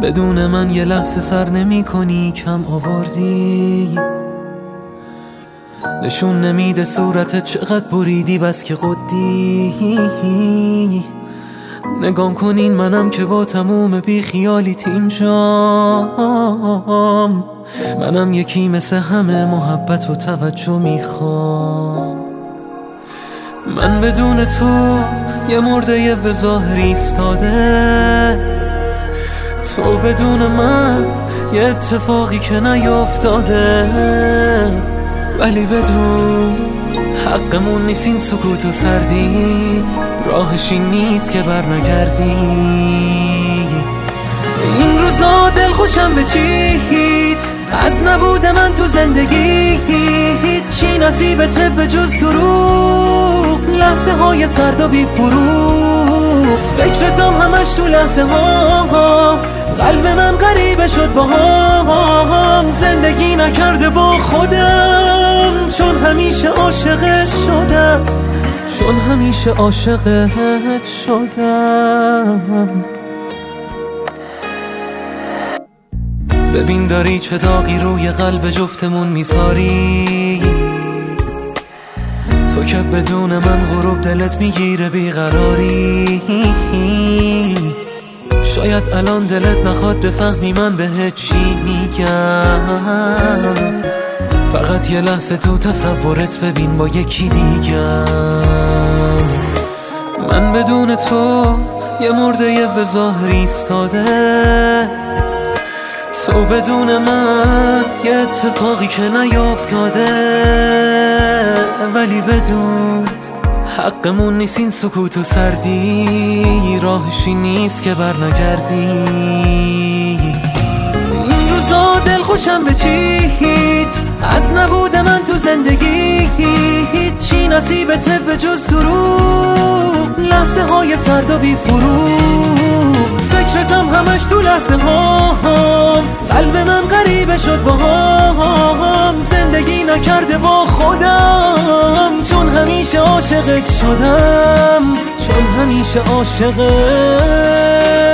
بدون من یه لحظه سر نمی کنی، کم آوردی. نشون نمیده صورتت چقدر بریدی، بس که قدی. نگام کنین منم که با تموم بی خیالیت اینجام. منم یکی مثل همه محبت و توجه میخوام. من بدون تو یه مرده به ظاهر ایستاده، تو بدون من یه اتفاقی که نیافتاده. ولی بدون حقمون نیست این سکوت و سردی، راهش این نیست که بر نگردی. این روزا دل خوشم به چیت، از نبود من تو زندگی هیچی نصیبته به جز دروغ. لحظه های سرد و بی فروغ، فکرتم همش تو لحظه ها. قلب من غریبه شد با هم، زندگی نکرده با خودم. چون همیشه عاشقت شدم، چون همیشه عاشقت شدم. ببین داری چه داغی روی قلب جفتمون میذاری، تو که بدون من غروب دلت میگیره بیقراری. شاید الان دلت نخواد بفهمی من بهت چی میگم، فقط یه لحظه تو تصورت ببین با یکی دیگم. من بدون تو یه مرده به ظاهر ایستاده، تو بدون من یه اتفاقی که نیافتاده. ولی بدون حقمون نیست این سکوت و سردی، راهشی نیست که بر نگردی. این روزا دل خوشم به چیت، از نبود من تو زندگی هیچی نصیبته به جز دروغ. لحظه های سرد و بی فروغ، فکرتم همش تو لحظه هم. قلب من غریبه شد با هم، زندگی نکرده با خودم. چون همیشه عاشقت شدم، چون همیشه عاشقت